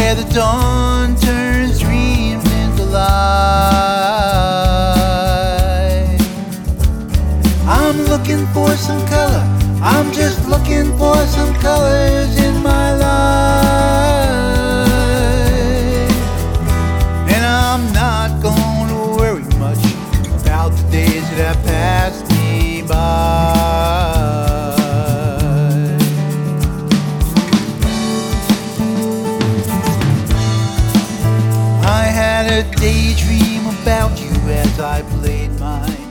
where the dawn turns dreams into light. I'm looking for some color, I'm just looking for some colors in my life. And I'm not gonna worry much about the days that have passed me by. I had a daydream about you as I played mine.